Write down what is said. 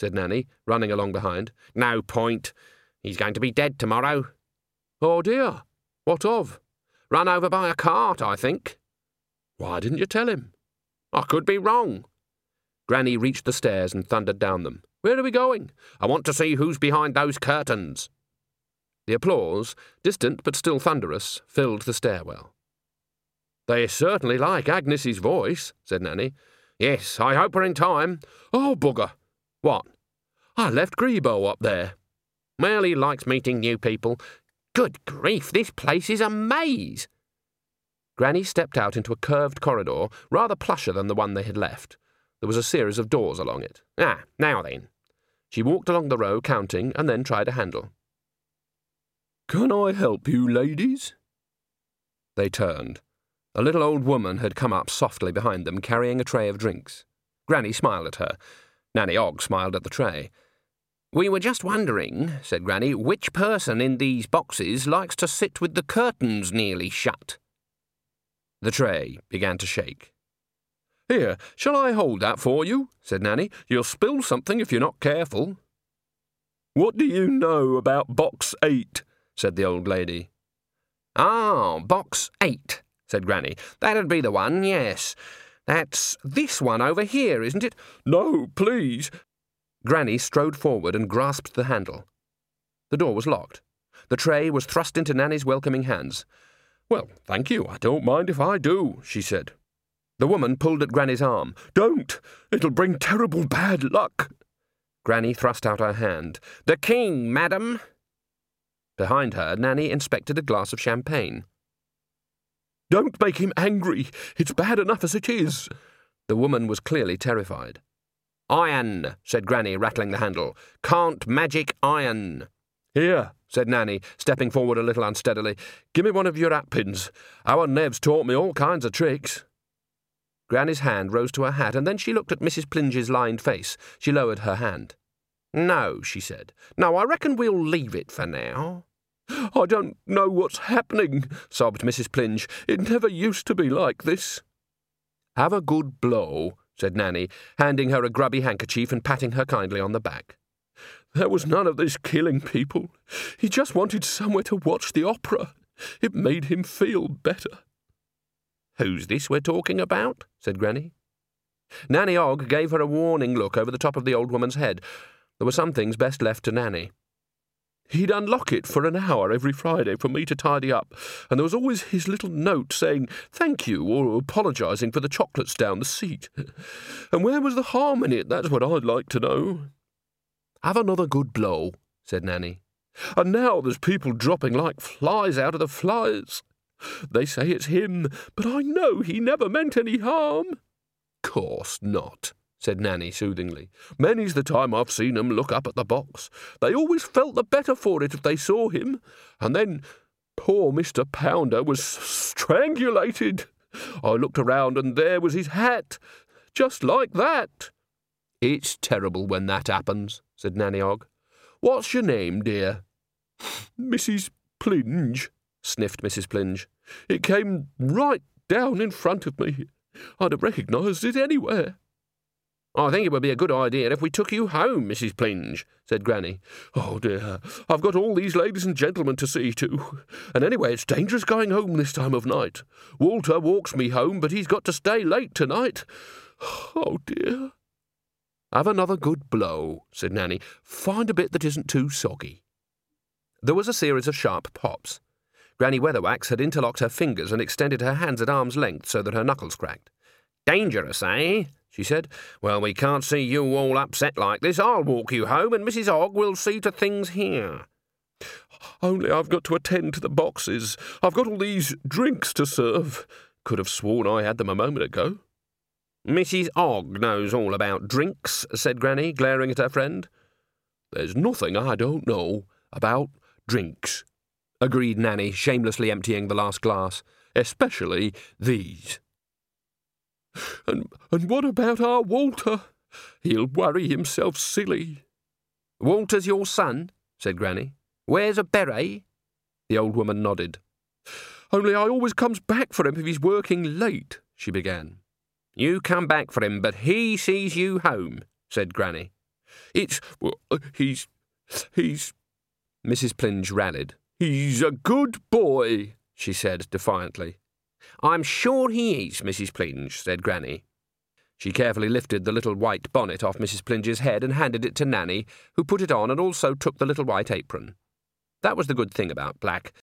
said Nanny, running along behind. "No point. He's going to be dead tomorrow." "Oh dear. What of?" "Run over by a cart, I think." "Why didn't you tell him?" "I could be wrong." Granny reached the stairs and thundered down them. "Where are we going?" "I want to see who's behind those curtains." The applause, distant but still thunderous, filled the stairwell. "They certainly like Agnes's voice," said Nanny. "Yes, I hope we're in time." "Oh, bugger." "What?" "I left Grebo up there." "Well, he likes meeting new people. Good grief, this place is a maze." Granny stepped out into a curved corridor, rather plusher than the one they had left. There was a series of doors along it. Now then." She walked along the row, counting, and then tried a handle. "Can I help you, ladies?" They turned. A little old woman had come up softly behind them, carrying a tray of drinks. Granny smiled at her. Nanny Ogg smiled at the tray. "We were just wondering," said Granny, "which person in these boxes likes to sit with the curtains nearly shut?" The tray began to shake. "Here, shall I hold that for you?" said Nanny. "You'll spill something if you're not careful." "What do you know about box 8? said the old lady. "Ah, box 8, said Granny. "That'd be the one, yes. That's this one over here, isn't it?" "No, please." Granny strode forward and grasped the handle. The door was locked. The tray was thrust into Nanny's welcoming hands. "Well, thank you, I don't mind if I do," she said. The woman pulled at Granny's arm. "Don't! It'll bring terrible bad luck." Granny thrust out her hand. "The king, madam." Behind her, Nanny inspected a glass of champagne. "Don't make him angry. It's bad enough as it is." The woman was clearly terrified. "Iron," said Granny, rattling the handle. "Can't magic iron." "Here," said Nanny, stepping forward a little unsteadily. "Give me one of your hat pins. Our Nev's taught me all kinds of tricks." Granny's hand rose to her hat, and then she looked at Mrs. Plinge's lined face. She lowered her hand. "No," she said. "No, I reckon we'll leave it for now." "I don't know what's happening," sobbed Mrs. Plinge. "It never used to be like this." "Have a good blow," said Nanny, handing her a grubby handkerchief and patting her kindly on the back. "There was none of this killing people. He just wanted somewhere to watch the opera. It made him feel better." "Who's this we're talking about?" said Granny. Nanny Ogg gave her a warning look over the top of the old woman's head. There were some things best left to Nanny. "He'd unlock it for an hour every Friday for me to tidy up, and there was always his little note saying thank you or apologising for the chocolates down the seat. And where was the harm in it? That's what I'd like to know." "Have another good blow," said Nanny. "And now there's people dropping like flies out of the flies. They say it's him, but I know he never meant any harm." "Course not," said Nanny soothingly. "Many's the time I've seen 'em look up at the box. They always felt the better for it if they saw him. And then poor Mr. Pounder was strangulated. I looked around and there was his hat, just like that." "It's terrible when that happens," said Nanny Ogg. "What's your name, dear?" "Mrs. Plinge," sniffed Mrs. Plinge. "It came right down in front of me. I'd have recognised it anywhere." "I think it would be a good idea if we took you home, Mrs. Plinge," said Granny. "Oh dear, I've got all these ladies and gentlemen to see to. And anyway, it's dangerous going home this time of night. Walter walks me home, but he's got to stay late tonight. Oh dear." "Have another good blow," said Nanny. "Find a bit that isn't too soggy." There was a series of sharp pops. Granny Weatherwax had interlocked her fingers and extended her hands at arm's length so that her knuckles cracked. "Dangerous, eh?" she said. "Well, we can't see you all upset like this. I'll walk you home, and Mrs. Ogg will see to things here." "Only I've got to attend to the boxes. I've got all these drinks to serve. Could have sworn I had them a moment ago." "Mrs. Ogg knows all about drinks," said Granny, glaring at her friend. "There's nothing I don't know about drinks," agreed Nanny, shamelessly emptying the last glass. "Especially these." And what about our Walter? He'll worry himself silly." "Walter's your son?" said Granny. "Wears a beret?" The old woman nodded. "Only I always comes back for him if he's working late," she began. "You come back for him, but he sees you home," said Granny. He's... Mrs. Plinge rallied. He's a good boy, she said defiantly. I'm sure he is, Mrs. Plinge, said Granny. She carefully lifted the little white bonnet off Mrs. Plinge's head and handed it to Nanny, who put it on and also took the little white apron. That was the good thing about Black.